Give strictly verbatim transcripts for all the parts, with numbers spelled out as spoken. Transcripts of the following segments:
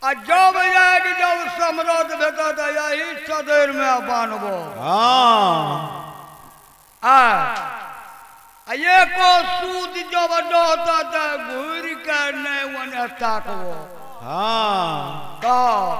जब याद जब समृद्ध भेटत यही सदैर में बानबो आ ये को सूद जब डोता त घूर के नहीं वने ताकबो तो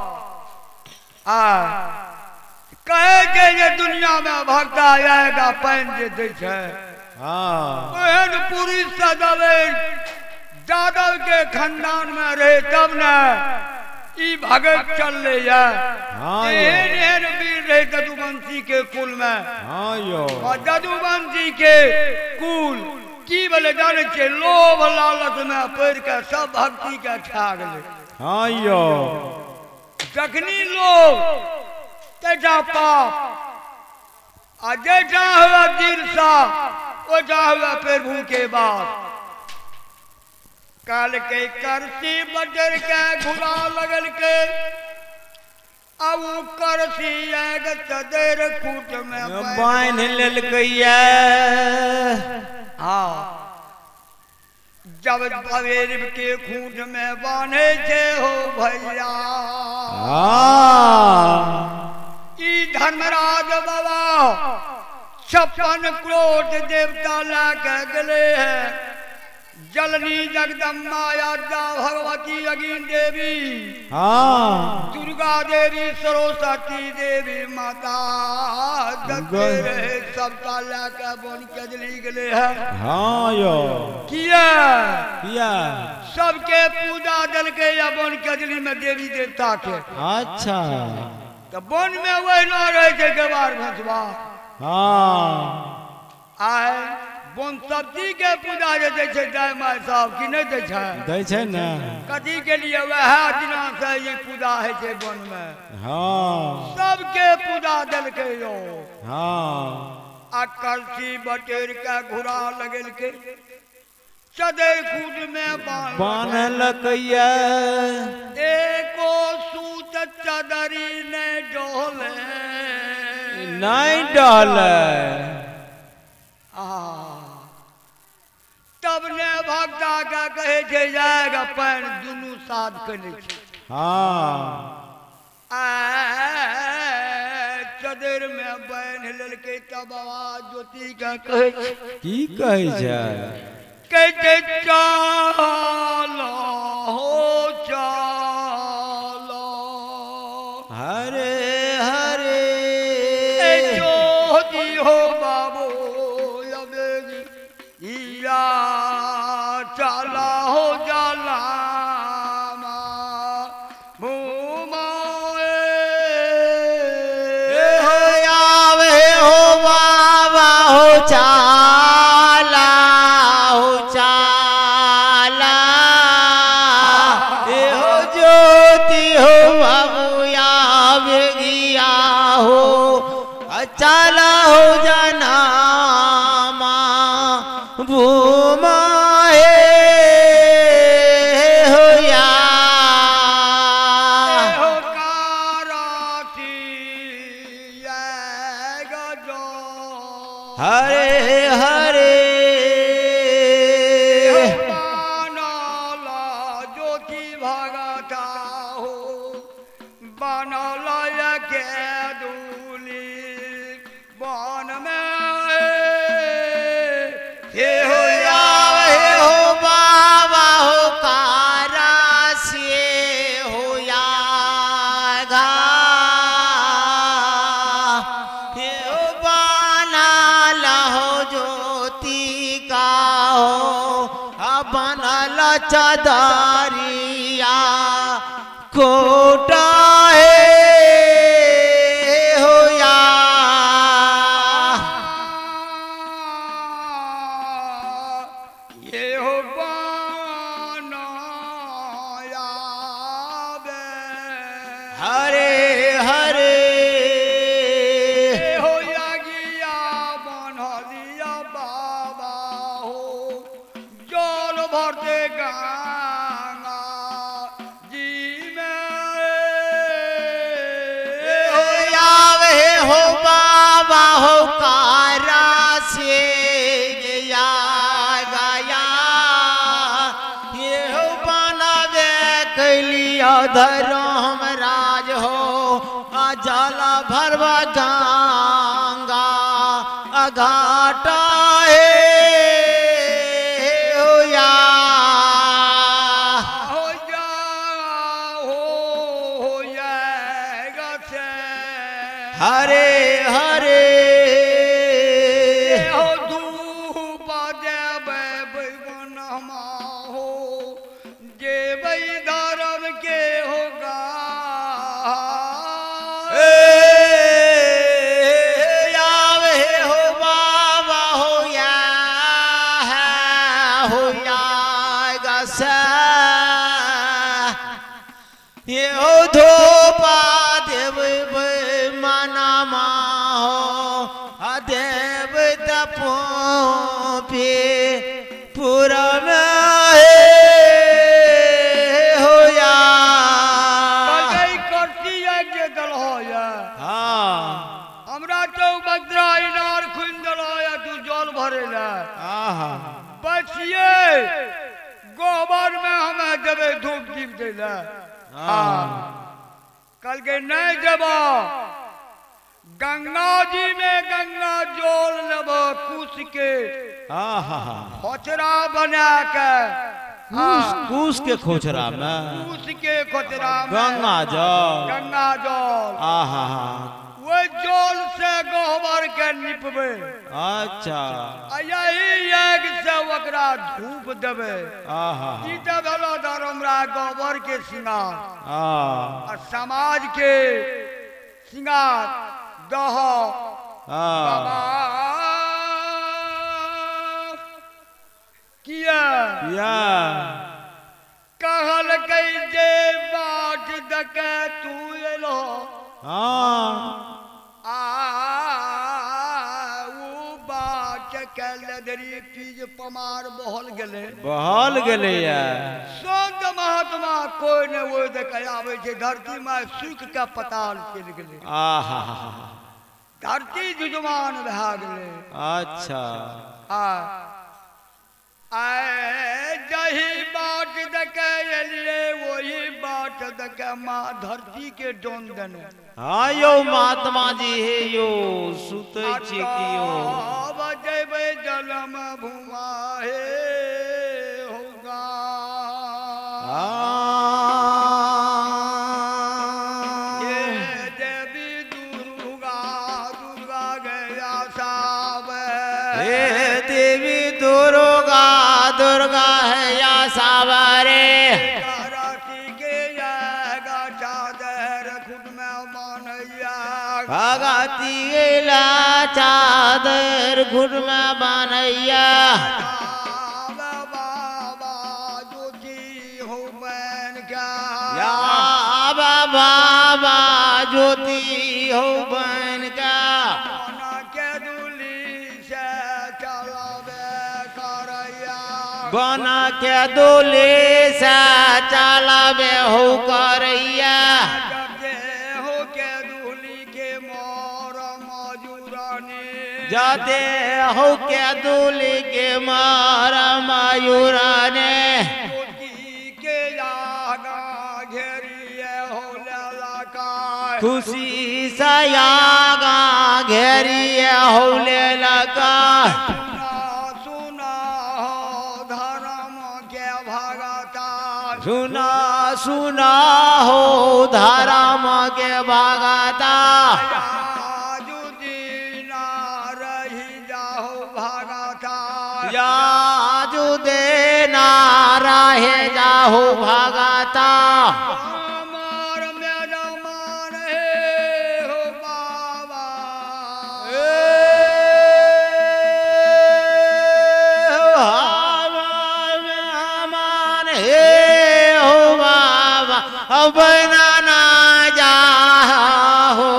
आ कहे के ये दुनिया में भक्ता आएगा पैन जे दे छे ओहन पूरी सदवे यादव के खानदान में रहे तब न ई भगत चल ले या एहन एहन वीर रहे जदुवंशी के कुल में हाँ यो और जदुवंशी के कुल की बोले जाने के लोभ लालच में पड़ के सब भक्ति के छा गए हाँ यो जखनी लोग तेजा पाप आ जेठा हुआ दिलसा वो जा हुआ प्रभु के बाद काल के करसी बजर के घुरा लगल के अब करसी आग सदैर कूट में बांध लेल गया हाँ जब बवेर के खूंट में बांधे छे हो भैया ई धर्मराज बाबा छप्पन करोड़ देवता ला के गले हैं जलनी जगदम्बा यादा भगवती अगिन देवी हाँ दुर्गा देवी सरस्वती देवी माता दत्ते सबका लाके बन के जली गले है हाँ यो किया किया सबके पूजा दल के या बन के जली में देवी देवता के अच्छा तो बन में वही न रहे थे गवार भंसवा हाँ आए बन सब्जी के पूजा जे दे छे दाई माय साहब कि नहीं दे छे दै छै ना कथी के लिए वह दिना से ये पूजा है छे बन में हाँ सबके पूजा दल के यो हाँ आ करसी बटेर के घुरा लगल के सदैर खूट में बांध बांधल कैया एको सूत चदरी ने डोले नहीं डाले तब ने भक्ता का कहे छे जाएगा पैन दुनू साथ करे छे हाँ चदर में बैन ललके तब आवाज ज्योति का कहे छे की कहे छै कहते चलो हो चलो हरे हरे ज्योति हो बाबू या चला हो जाला चाला हो चाला ए हो ज्योति हो बाबूया बेगिया हो चाला हो जाना भूमा हो या हो काराती गजो हरे हरे बनला ज्योति भगता हो बनला के दूली बन में हे हो या हे हो बाबा हो कारा से हो या गा हे हो बना लहो ज्योति का हो बनल चदरिया कोटा हरे हरे हो यागिया बनलिया बाबा हो जल भरते गंगा जी में हो यावे हो बाबा हो कारा से गया गया ये हो बनावे कैलिया धर्म राज हो जल भरवा गंगा घाटा हो या हो जा हो हो जाएगा से हरे हरे हो धूप देवे बैगनमा हो देवे धर्म के होगा यावे हो बाबा हो या हो या सा ये हो धोपा देव मनमा हो देव तपो पे पूरा हो या कई करती है के दल हो या हाँ हमरा चौबद्रा इनार खुन दल हो या तू जल भरेला आहा बचिए गोबर में हमें देवे धूप दीप देला हाँ कल के नहीं जबो गंगा जी में गंगा जोल लेबो कुछ के आहा खोचरा बना के कूस कूस के खोचरा में कुछ के खोचरा में गंगा जल गंगा जोल आहा वो जोल से गोबर के निपबे अच्छा यही एक से ओकरा धूप देवे आहा ई त भेलो धर्मरा गोबर के सिंगार आ और समाज के सिंगार दह आ बाबा किया या कहल कई जे बाट दके तू एलो हाँ आ ऊ बाट के लदरी पीज पमार बहल गेले बहल गेले या संत महात्मा कोई ने वो देखे आवे छे धरती में सुख के पताल चल गेले आहा धरती जुजमान भा गेले अच्छा आ आए जही बाट दके एलिए वही बाट दके माँ धरती के डोन देने हाँ यो महात्मा जी है यो सुतै छी कियो बजेबे जलम भूमा हे होगा ये देवी दुर्गा दुर्गा गया साब हे देवी दुर्गा दुर्गा है या सावरे राशि के जाएगा चादर खुद में बनैया भगती ला चादर घुट में बनैया बाबा ज्योति हो मैन क्या या बाबा ज्योति हो बन का बना के दुली से चलावे करैया बना के दोले से चलावे हो करैया जबे हो के दुली के मोर मजूरानी जाते हो के दोले के मार मयूरा ने ज्योति के आगा घेरिए हो ललका खुशी सयागा घेरिए होले लगा सुना सुना हो धर्म के भगता सुना सुना हो धर्म के भगता जुदीना रही जाओ भगता याद देना रहे जाहो भगता हमार मेरा मान है हो बाबा मान हे हो बाबा अब ना जा हो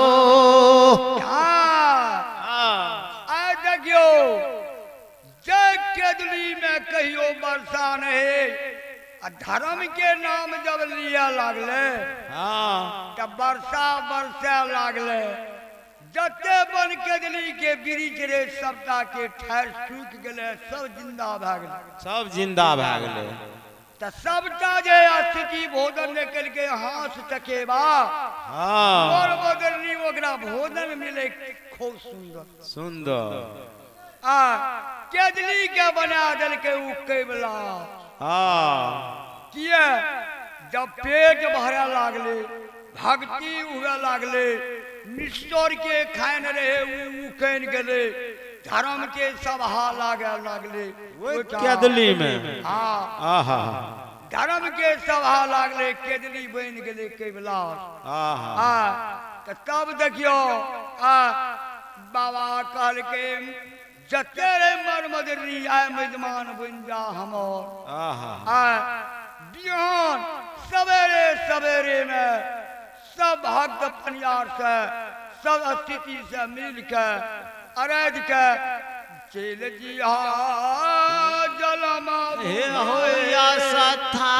आ देखियो जग के दुली में कहियो वर्षा नहीं आ धर्म के नाम जब लिया लागले हाँ तब वर्षा बरसे लागले जते बन के दिली के वृक्ष रे सबटा के ठार सूख गेले सब जिंदा भ गेले सब जिंदा भए गेलै तो सबटा जे स्थिति भोजन लेकर के हाथ तकेबा हाँ और बदलनी ओकरा भोजन मिले खूब सुंदर सुंदर आ केजली के बना दल के उ केवला हाँ किया जब पेट भरे लागले भक्ति हुए लागले निश्चर के खान रहे उ कैन गेले धर्म के सभा लागे लागले केदली में हाँ आहा धर्म के सभा लागले केदली बन गेले केवला आहा आ तो तब देखियो आ बाबा कहल के जते रे मर मदरी आय मेजमान बन जा हमर आहा आ बिहान सवेरे सवेरे में सब भक्त पनियार से सब स्थिति से मिल के अरज के चल जिया जलमा हे होया सथा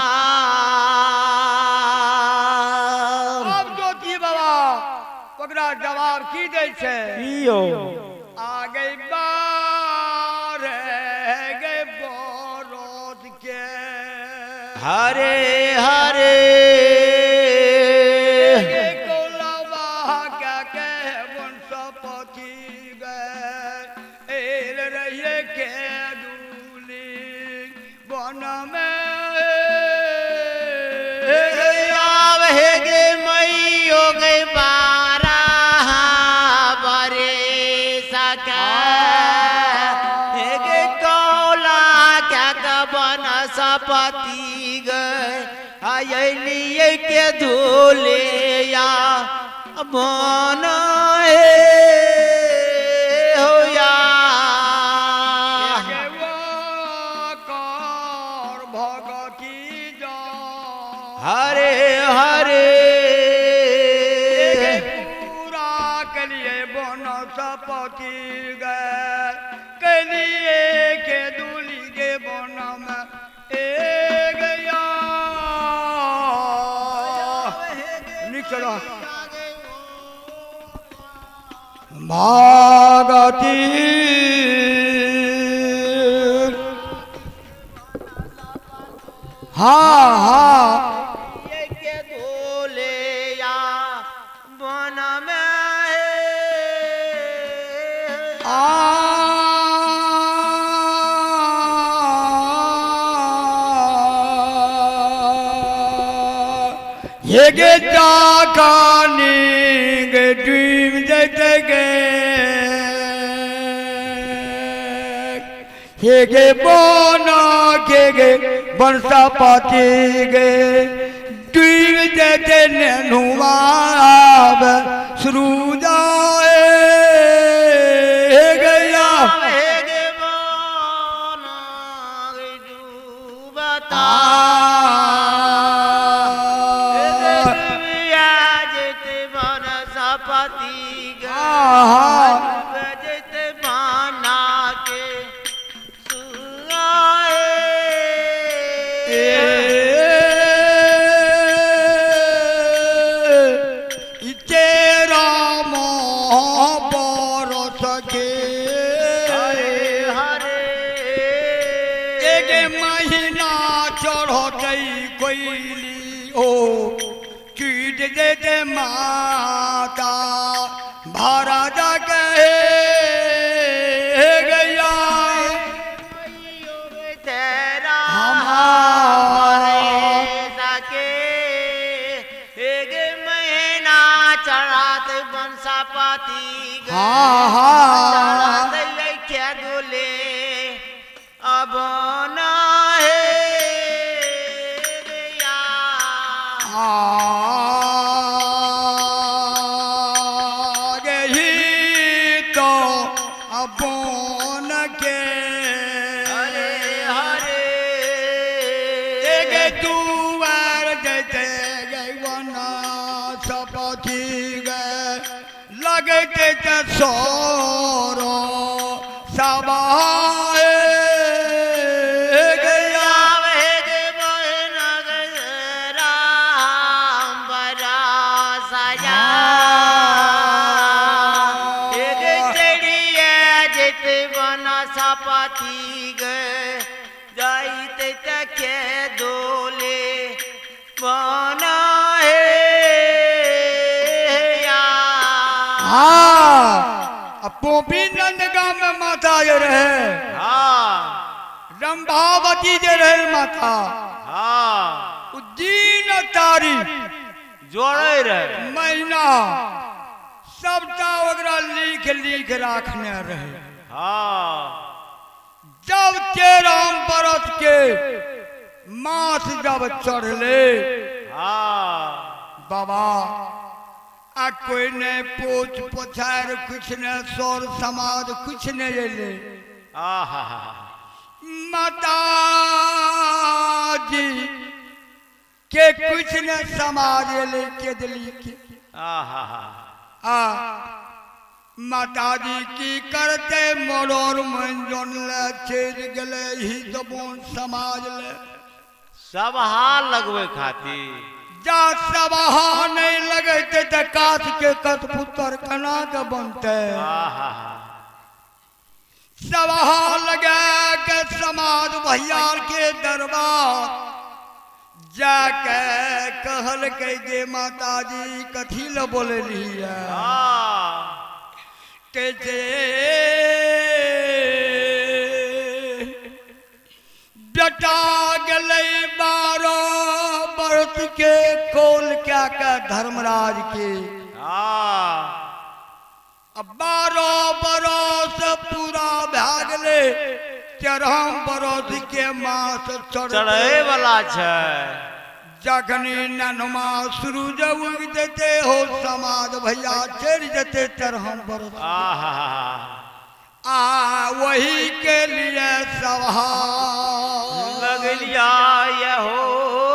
अब ज्योति बाबा ओकरा जवाब की दै छै कियो आगे बार गए बरोद के हरे हरे कोलावा क्या कह वंशपति गए एल रहिए के दूली वन में आवे गे मैयो गे बारा बरे सका गे कौला क्या कबन सपति गए आयलिए के धूले या बन होया कर भगती जा हरे हरे पूरा के लिए बन सपति गए के लिए के दूली के बन में ए गया निकला भागती हाँ हाँ ये के धोले या बन में आ ये गे जाकानी गे ड्रीम जैसे गे ये गे बोना के गे बरसा पाती गे ड्रीम जैसे नैनुआब शुरू जाए गया गे बन डूबता सपति गजत बना के सुआए तेरा मोह बरस के हरे हरे एक महीना चढ़ते कोयली ओ चीज देते माता महाराजा कहे गया तेरा हमारे सके एक महीना चढ़ात बंसापति हाँ हाँ क्या दोले अब ना है गई तो अपन के हरे हरे एक दुआर देते गई वना सपति गए लगते सोरो सबाए सपति गए जाइते तके दो हाँ अब पोपी नंदगांव में माता जे रहे हाँ रंभावती जे रहे माता हाँ दिन तारीख जोड़े रहे महीना सबटा ओकरा लिख लिख रखने रहे। हाँ जब तेरह बरस के मास जब चढ़ले हाँ बाबा आ कोई ने पोछ पोछार कुछ ने सौर समाज कुछ ने ले आहा माता जी के कुछ ने समाज ले के दिली के आहा आ माता जी की करते मरोर मंजन ले छेद गले ही दबोन समाज ले सब हाल लगवे खातिर जा सबाहा नहीं लगते तो काठ के कठपुतर कना के बनते आहा सबाहा लगा के समाज भैयार के दरबार जाके कहल के जे माता जी कथी ल बोले लिया हाँ के जे बेटा गले बारो बरस के खोल क्या का धर्मराज के हाँ अब बारह बरस पूरा भागले तेरह बरस के मास चढ़े वाला छे जखनी ननमा शुरू जब उग देते हो समाज भैया चढ़ देते तेरह बरस आहा आ वही के लिए सभा लगलिया ये हो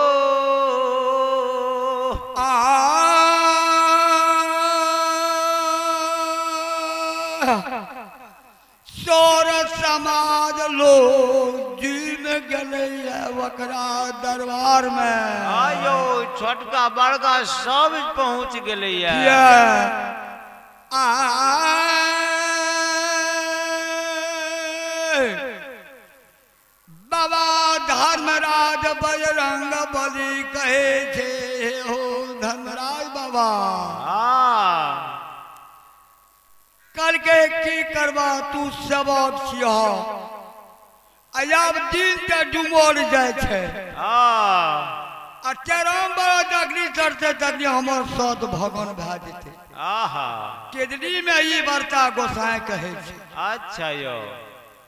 सौर समाज लोग जीन गले वकरा दरबार में आयो छोटका बड़का सब पहुंच गए आ बाबा धर्मराज बजरंग बली कहे छे हो धर्मराज बाबा कल के की करबा तू सबक छिया अब दिन ते डुमोर जाए छे आ तेरह बरस अग्नि चढ़ते तक हमर सत भगवान भए जेते आहा केदली में ई वार्ता गोसाई कहे छे। अच्छा यो